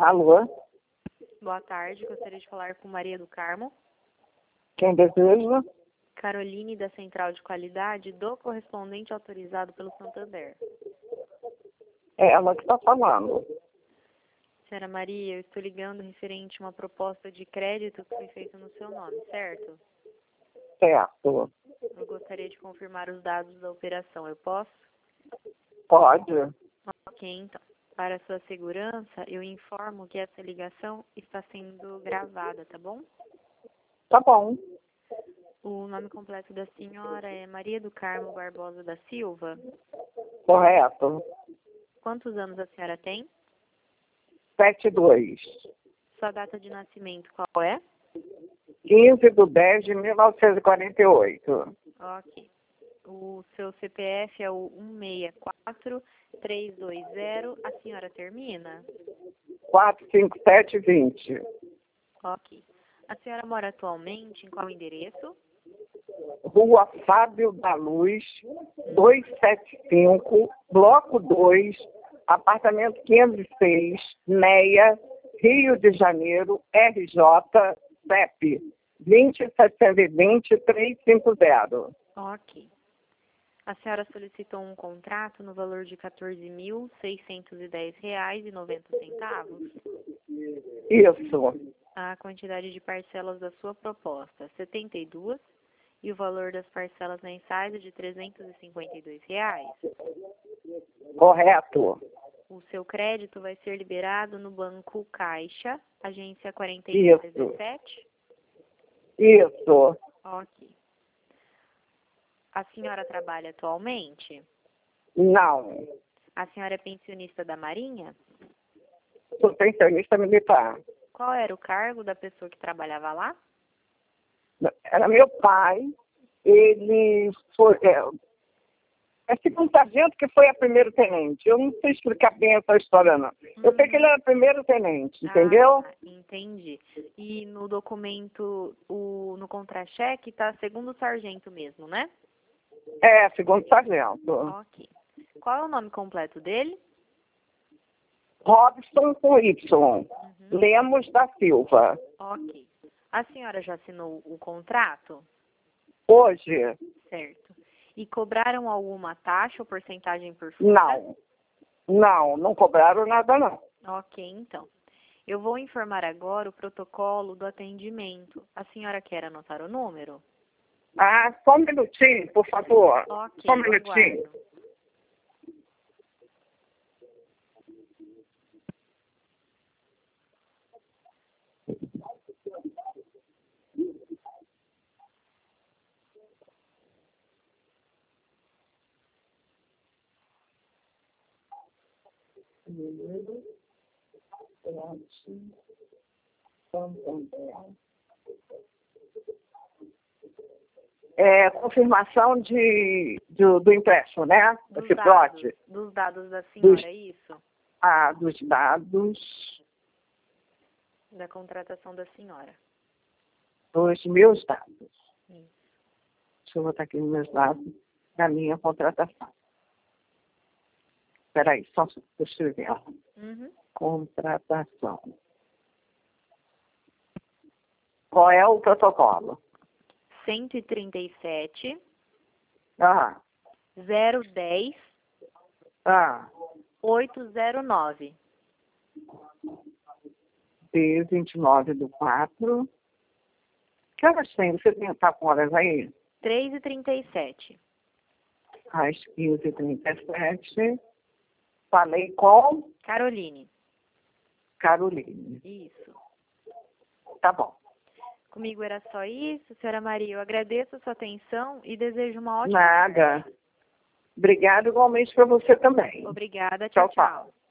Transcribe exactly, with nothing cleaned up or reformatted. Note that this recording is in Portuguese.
Alô? Boa tarde, gostaria de falar com Maria do Carmo. Quem deseja? Caroline, da Central de Qualidade, do correspondente autorizado pelo Santander. É ela que está falando. Senhora Maria, eu estou ligando referente a uma proposta de crédito que foi feita no seu nome, certo? Certo. Eu gostaria de confirmar os dados da operação. Eu posso? Pode. Ok, então. Para sua segurança, eu informo que essa ligação está sendo gravada, tá bom? Tá bom. O nome completo da senhora é Maria do Carmo Barbosa da Silva. Correto. Quantos anos a senhora tem? Sete dois. Sua data de nascimento qual é? quinze de dez de mil novecentos e quarenta e oito. Ok. O seu C P F é o um seis quatro três dois zero. A senhora termina? quatro cinco sete vinte. Ok. A senhora mora atualmente em qual endereço? Rua Fábio da Luz, duzentos e setenta e cinco, Bloco dois, apartamento quinhentos e seis, Meia, Rio de Janeiro, R J, C E P, vinte, setecentos e vinte, trezentos e cinquenta. Ok. A senhora solicitou um contrato no valor de quatorze mil seiscentos e dez reais e noventa centavos. Isso. A quantidade de parcelas da sua proposta, setenta e duas, e o valor das parcelas mensais é de trezentos e cinquenta e dois reais. Correto. O seu crédito vai ser liberado no Banco Caixa, agência quarenta e um dezessete? Isso. Ok. A senhora trabalha atualmente? Não. A senhora é pensionista da Marinha? Sou pensionista militar. Qual era o cargo da pessoa que trabalhava lá? Era meu pai. Ele foi... É, é segundo sargento que foi a primeiro tenente. Eu não sei explicar bem essa história, não. Eu Hum. sei que ele era primeiro tenente, entendeu? Ah, entendi. E no documento, o, no contra-cheque, está segundo sargento mesmo, né? É, segundo sargento. Ok. Qual é o nome completo dele? Robson com Y. Uhum. Lemos da Silva. Ok. A senhora já assinou o contrato? Hoje? Certo. E cobraram alguma taxa ou porcentagem por fora? Não. Não, não cobraram nada, não. Ok, então. Eu vou informar agora o protocolo do atendimento. A senhora quer anotar o número? Ah, só um minutinho, por favor. Ok, Só um eu minutinho. aguardo. É, confirmação de, do, do empréstimo, né? Dos Esse dados, trote. dos dados da senhora, Dos- é isso? Ah, dos dados, Da contratação da senhora. dos meus dados. Isso. Deixa eu botar aqui os meus dados da minha contratação. Espera aí, só deixa eu escrever. ó. Uhum. Contratação. Qual é o protocolo? cento e trinta e sete, Ah, zero dez, ah, oitocentos e nove. D vinte e nove do quatro. Que horas tem? Você tem tá com horas aí? três e trinta e sete. Às quinze e trinta e sete. Falei com Caroline. Caroline. Isso. Tá bom. Comigo era só isso, senhora Maria. Eu agradeço a sua atenção e desejo uma ótima Nada. Obrigada igualmente para você também. tarde. Obrigada. Tchau, Tchau, tchau. tchau.